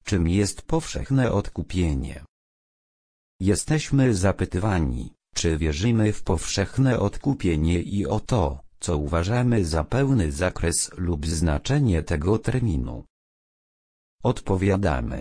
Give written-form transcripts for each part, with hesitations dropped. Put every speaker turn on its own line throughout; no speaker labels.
Czym jest powszechne odkupienie? Jesteśmy zapytywani, czy wierzymy w powszechne odkupienie i o to, co uważamy za pełny zakres lub znaczenie tego terminu. Odpowiadamy.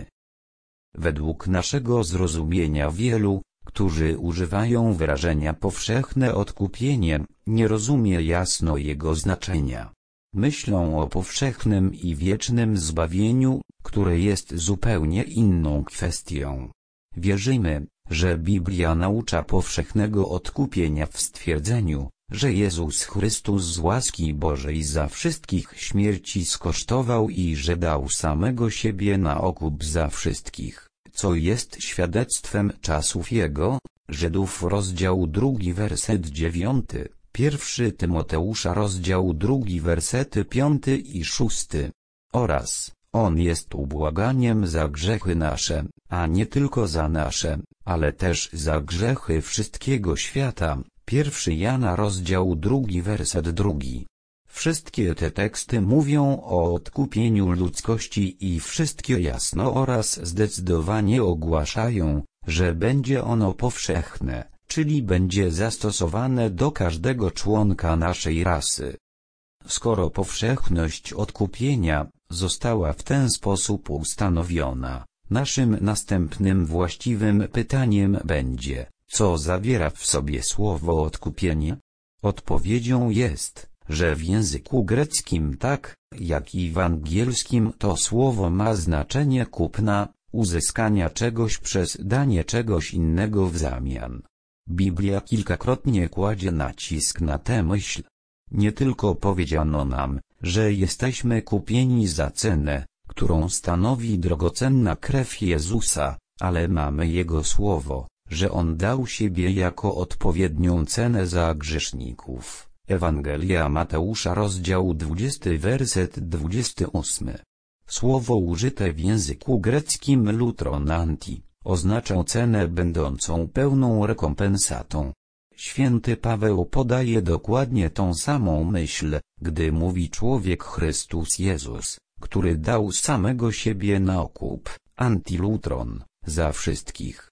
Według naszego zrozumienia wielu, którzy używają wyrażenia powszechne odkupienie, nie rozumie jasno jego znaczenia. Myślą o powszechnym i wiecznym zbawieniu, które jest zupełnie inną kwestią. Wierzymy, że Biblia naucza powszechnego odkupienia w stwierdzeniu, że Jezus Chrystus z łaski Bożej za wszystkich śmierci skosztował i że dał samego siebie na okup za wszystkich, co jest świadectwem czasów Jego. Żydów rozdział 2 werset 9, 1 Tymoteusza rozdział 2 wersety 5 i 6. Oraz, On jest ubłaganiem za grzechy nasze, a nie tylko za nasze, ale też za grzechy wszystkiego świata. 1 Jana rozdział 2 werset 2. Wszystkie te teksty mówią o odkupieniu ludzkości i wszystkie jasno oraz zdecydowanie ogłaszają, że będzie ono powszechne, czyli będzie zastosowane do każdego członka naszej rasy. Skoro powszechność odkupienia została w ten sposób ustanowiona, naszym następnym właściwym pytaniem będzie, co zawiera w sobie słowo odkupienie? Odpowiedzią jest, że w języku greckim tak, jak i w angielskim to słowo ma znaczenie kupna, uzyskania czegoś przez danie czegoś innego w zamian. Biblia kilkakrotnie kładzie nacisk na tę myśl. Nie tylko powiedziano nam, że jesteśmy kupieni za cenę, którą stanowi drogocenna krew Jezusa, ale mamy Jego słowo, że On dał siebie jako odpowiednią cenę za grzeszników. Ewangelia Mateusza rozdział 20 werset 28. Słowo użyte w języku greckim lutronanti oznacza cenę będącą pełną rekompensatą. Święty Paweł podaje dokładnie tą samą myśl, gdy mówi człowiek Chrystus Jezus, który dał samego siebie na okup, antilutron, za wszystkich.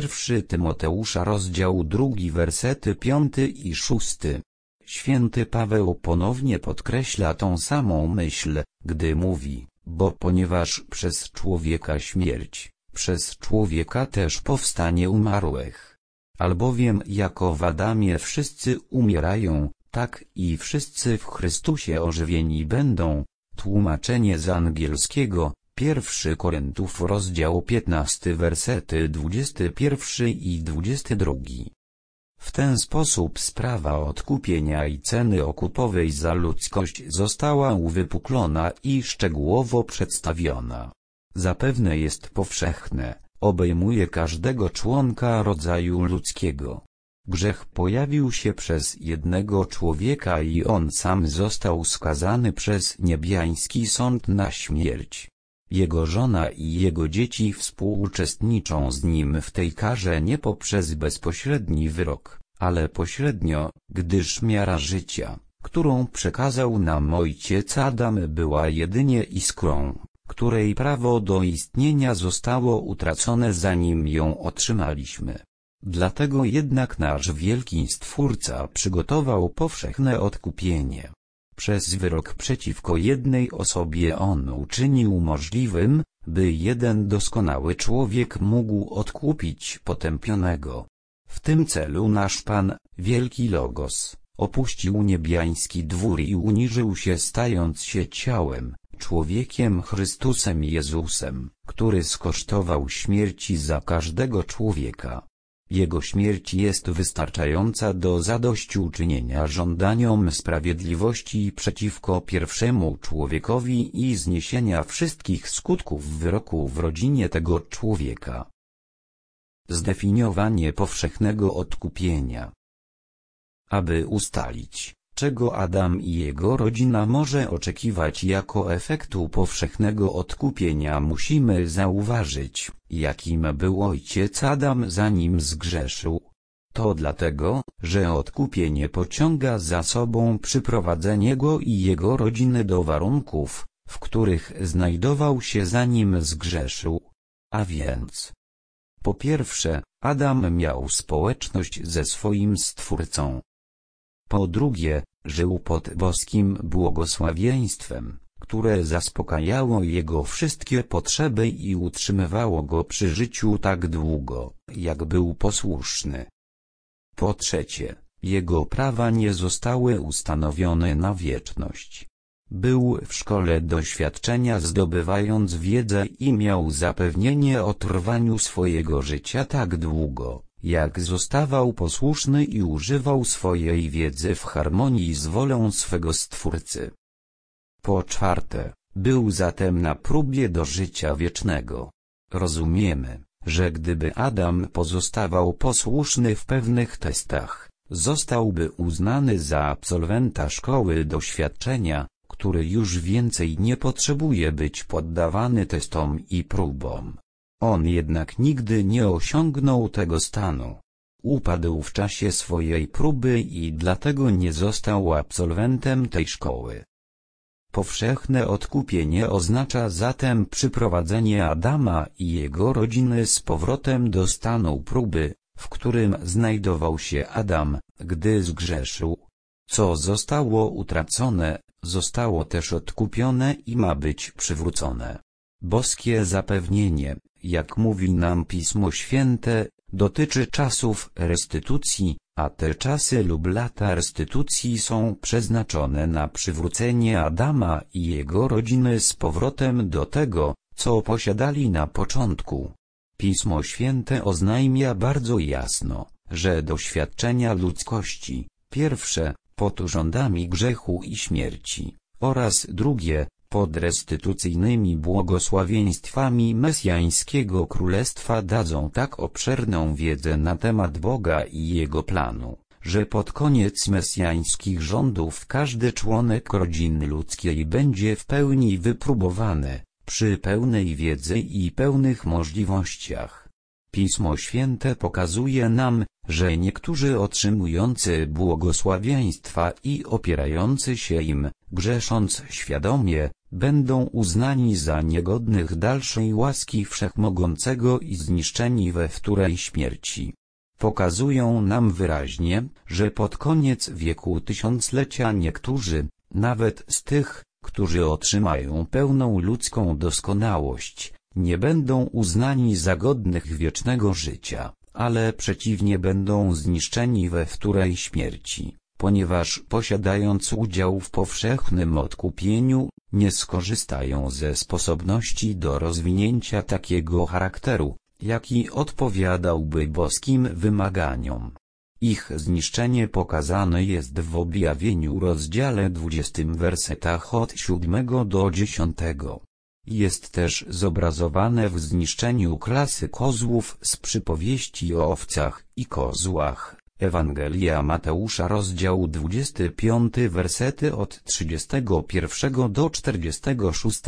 1 Tymoteusza rozdział 2 wersety 5 i 6. Święty Paweł ponownie podkreśla tą samą myśl, gdy mówi, bo ponieważ przez człowieka śmierć, przez człowieka też powstanie umarłych. Albowiem jako w Adamie wszyscy umierają, tak i wszyscy w Chrystusie ożywieni będą. Tłumaczenie z angielskiego, 1 Koryntiów rozdział 15 wersety 21 i 22. W ten sposób sprawa odkupienia i ceny okupowej za ludzkość została uwypuklona i szczegółowo przedstawiona. Zapewne jest powszechne, obejmuje każdego członka rodzaju ludzkiego. Grzech pojawił się przez jednego człowieka i on sam został skazany przez niebiański sąd na śmierć. Jego żona i jego dzieci współuczestniczą z nim w tej karze nie poprzez bezpośredni wyrok, ale pośrednio, gdyż miara życia, którą przekazał nam ojciec Adam, była jedynie iskrą, której prawo do istnienia zostało utracone zanim ją otrzymaliśmy. Dlatego jednak nasz wielki Stwórca przygotował powszechne odkupienie. Przez wyrok przeciwko jednej osobie On uczynił możliwym, by jeden doskonały człowiek mógł odkupić potępionego. W tym celu nasz Pan, wielki Logos, opuścił niebiański dwór i uniżył się, stając się ciałem, człowiekiem Chrystusem Jezusem, który skosztował śmierci za każdego człowieka. Jego śmierć jest wystarczająca do zadośćuczynienia żądaniom sprawiedliwości przeciwko pierwszemu człowiekowi i zniesienia wszystkich skutków wyroku w rodzinie tego człowieka. Zdefiniowanie powszechnego odkupienia. Aby ustalić, czego Adam i jego rodzina może oczekiwać jako efektu powszechnego odkupienia, musimy zauważyć, jakim był ojciec Adam zanim zgrzeszył. To dlatego, że odkupienie pociąga za sobą przyprowadzenie go i jego rodziny do warunków, w których znajdował się zanim zgrzeszył. A więc, po pierwsze, Adam miał społeczność ze swoim Stwórcą. Po drugie, żył pod boskim błogosławieństwem, które zaspokajało jego wszystkie potrzeby i utrzymywało go przy życiu tak długo, jak był posłuszny. Po trzecie, jego prawa nie zostały ustanowione na wieczność. Był w szkole doświadczenia, zdobywając wiedzę, i miał zapewnienie o trwaniu swojego życia tak długo, jak zostawał posłuszny i używał swojej wiedzy w harmonii z wolą swego Stwórcy. Po czwarte, był zatem na próbie do życia wiecznego. Rozumiemy, że gdyby Adam pozostawał posłuszny w pewnych testach, zostałby uznany za absolwenta szkoły doświadczenia, który już więcej nie potrzebuje być poddawany testom i próbom. On jednak nigdy nie osiągnął tego stanu. Upadł w czasie swojej próby i dlatego nie został absolwentem tej szkoły. Powszechne odkupienie oznacza zatem przyprowadzenie Adama i jego rodziny z powrotem do stanu próby, w którym znajdował się Adam, gdy zgrzeszył. Co zostało utracone, zostało też odkupione i ma być przywrócone. Boskie zapewnienie, jak mówi nam Pismo Święte, dotyczy czasów restytucji, a te czasy lub lata restytucji są przeznaczone na przywrócenie Adama i jego rodziny z powrotem do tego, co posiadali na początku. Pismo Święte oznajmia bardzo jasno, że doświadczenia ludzkości, pierwsze, pod rządami grzechu i śmierci, oraz drugie, pod restytucyjnymi błogosławieństwami mesjańskiego królestwa dadzą tak obszerną wiedzę na temat Boga i Jego planu, że pod koniec mesjańskich rządów każdy członek rodziny ludzkiej będzie w pełni wypróbowany, przy pełnej wiedzy i pełnych możliwościach. Pismo Święte pokazuje nam, że niektórzy otrzymujący błogosławieństwa i opierający się im, grzesząc świadomie, będą uznani za niegodnych dalszej łaski Wszechmogącego i zniszczeni we wtórej śmierci. Pokazują nam wyraźnie, że pod koniec wieku tysiąclecia niektórzy, nawet z tych, którzy otrzymają pełną ludzką doskonałość, nie będą uznani za godnych wiecznego życia, ale przeciwnie będą zniszczeni we wtórej śmierci, ponieważ posiadając udział w powszechnym odkupieniu, nie skorzystają ze sposobności do rozwinięcia takiego charakteru, jaki odpowiadałby boskim wymaganiom. Ich zniszczenie pokazane jest w Objawieniu rozdziale 20 wersetach od 7 do 10. Jest też zobrazowane w zniszczeniu klasy kozłów z przypowieści o owcach i kozłach. Ewangelia Mateusza rozdział 25 wersety od 31 do 46.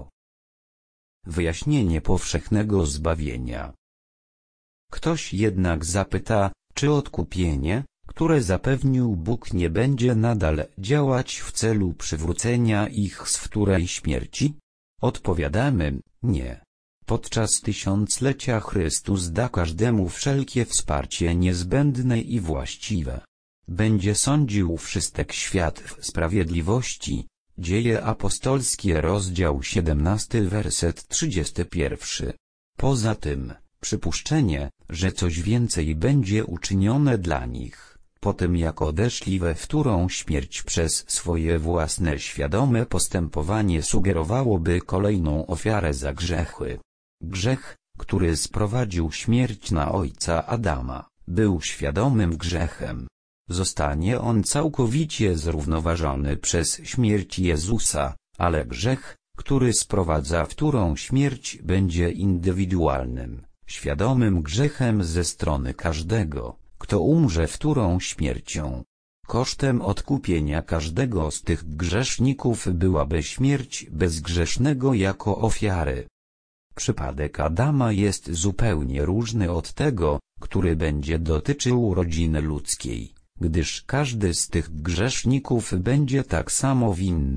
Wyjaśnienie powszechnego zbawienia. Ktoś jednak zapyta, czy odkupienie, które zapewnił Bóg, nie będzie nadal działać w celu przywrócenia ich z wtórej śmierci? Odpowiadamy, nie. Podczas tysiąclecia Chrystus da każdemu wszelkie wsparcie niezbędne i właściwe. Będzie sądził wszystek świat w sprawiedliwości. Dzieje apostolskie rozdział 17 werset 31. Poza tym, przypuszczenie, że coś więcej będzie uczynione dla nich, po tym jak odeszli we wtórą śmierć przez swoje własne świadome postępowanie, sugerowałoby kolejną ofiarę za grzechy. Grzech, który sprowadził śmierć na ojca Adama, był świadomym grzechem. Zostanie on całkowicie zrównoważony przez śmierć Jezusa, ale grzech, który sprowadza wtórą śmierć, będzie indywidualnym, świadomym grzechem ze strony każdego, kto umrze wtórą śmiercią. Kosztem odkupienia każdego z tych grzeszników byłaby śmierć bezgrzesznego jako ofiary. Przypadek Adama jest zupełnie różny od tego, który będzie dotyczył rodziny ludzkiej, gdyż każdy z tych grzeszników będzie tak samo winny,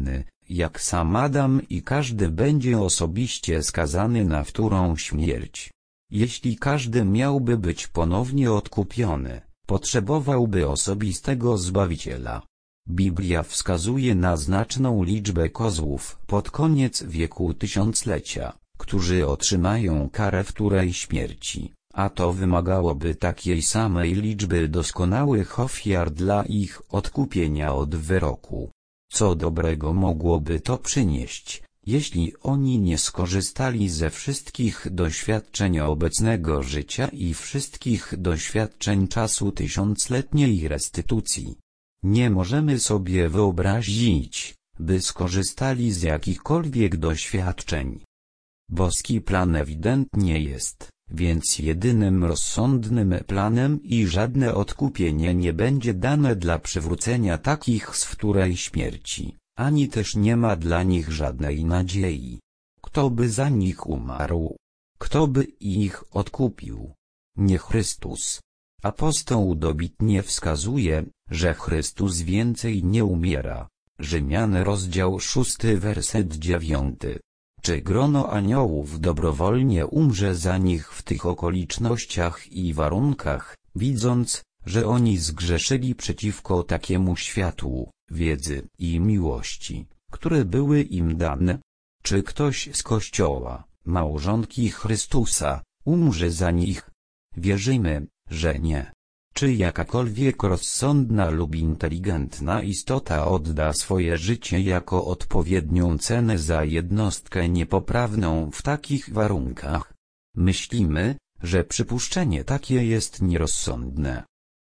jak sam Adam i każdy będzie osobiście skazany na wtórną śmierć. Jeśli każdy miałby być ponownie odkupiony, potrzebowałby osobistego Zbawiciela. Biblia wskazuje na znaczną liczbę kozłów pod koniec wieku tysiąclecia, którzy otrzymają karę wtórej śmierci, a to wymagałoby takiej samej liczby doskonałych ofiar dla ich odkupienia od wyroku. Co dobrego mogłoby to przynieść, jeśli oni nie skorzystali ze wszystkich doświadczeń obecnego życia i wszystkich doświadczeń czasu tysiącletniej restytucji? Nie możemy sobie wyobrazić, by skorzystali z jakichkolwiek doświadczeń. Boski plan ewidentnie jest, więc jedynym rozsądnym planem i żadne odkupienie nie będzie dane dla przywrócenia takich z wtórej śmierci, ani też nie ma dla nich żadnej nadziei. Kto by za nich umarł? Kto by ich odkupił? Nie Chrystus. Apostoł dobitnie wskazuje, że Chrystus więcej nie umiera. Rzymian rozdział 6 werset 9. Czy grono aniołów dobrowolnie umrze za nich w tych okolicznościach i warunkach, widząc, że oni zgrzeszyli przeciwko takiemu światłu wiedzy i miłości, które były im dane? Czy ktoś z Kościoła, małżonki Chrystusa, umrze za nich? Wierzymy, że nie. Czy jakakolwiek rozsądna lub inteligentna istota odda swoje życie jako odpowiednią cenę za jednostkę niepoprawną w takich warunkach? Myślimy, że przypuszczenie takie jest nierozsądne.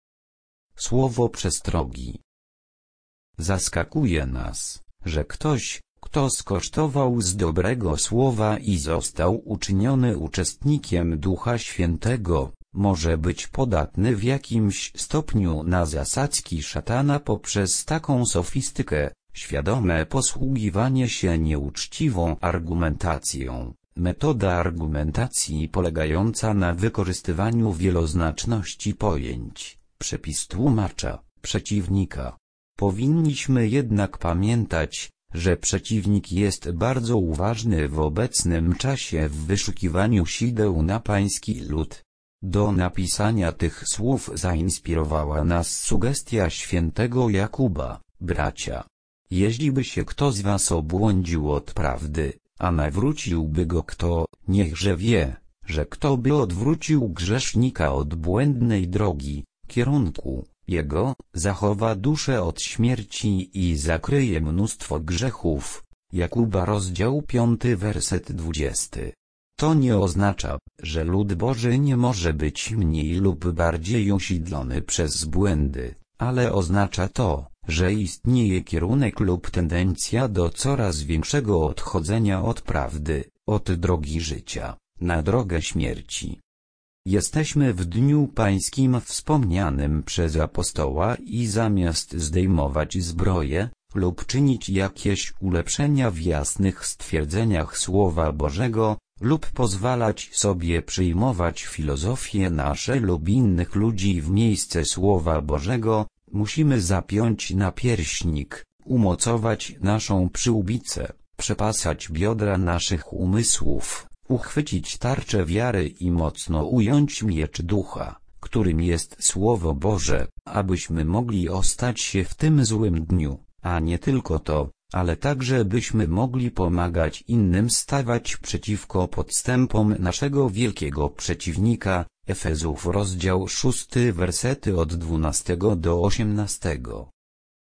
Słowo przestrogi. Zaskakuje nas, że ktoś, kto skosztował z dobrego słowa i został uczyniony uczestnikiem Ducha Świętego, może być podatny w jakimś stopniu na zasadzki szatana poprzez taką sofistykę, świadome posługiwanie się nieuczciwą argumentacją, metoda argumentacji polegająca na wykorzystywaniu wieloznaczności pojęć, przepis tłumacza, przeciwnika. Powinniśmy jednak pamiętać, że przeciwnik jest bardzo uważny w obecnym czasie w wyszukiwaniu sideł na pański lud. Do napisania tych słów zainspirowała nas sugestia świętego Jakuba: bracia, jeśliby się kto z was obłądził od prawdy, a nawróciłby go kto, niechże wie, że kto by odwrócił grzesznika od błędnej drogi, kierunku jego, zachowa duszę od śmierci i zakryje mnóstwo grzechów. Jakuba rozdział 5 werset 20. To nie oznacza, że lud Boży nie może być mniej lub bardziej osiedlony przez błędy, ale oznacza to, że istnieje kierunek lub tendencja do coraz większego odchodzenia od prawdy, od drogi życia, na drogę śmierci. Jesteśmy w Dniu Pańskim wspomnianym przez apostoła i zamiast zdejmować zbroję, lub czynić jakieś ulepszenia w jasnych stwierdzeniach Słowa Bożego, lub pozwalać sobie przyjmować filozofię nasze lub innych ludzi w miejsce Słowa Bożego, musimy zapiąć napierśnik, umocować naszą przyłbicę, przepasać biodra naszych umysłów, uchwycić tarczę wiary i mocno ująć miecz ducha, którym jest Słowo Boże, abyśmy mogli ostać się w tym złym dniu, a nie tylko to, ale także byśmy mogli pomagać innym stawać przeciwko podstępom naszego wielkiego przeciwnika. Efezów rozdział 6 wersety od 12 do 18.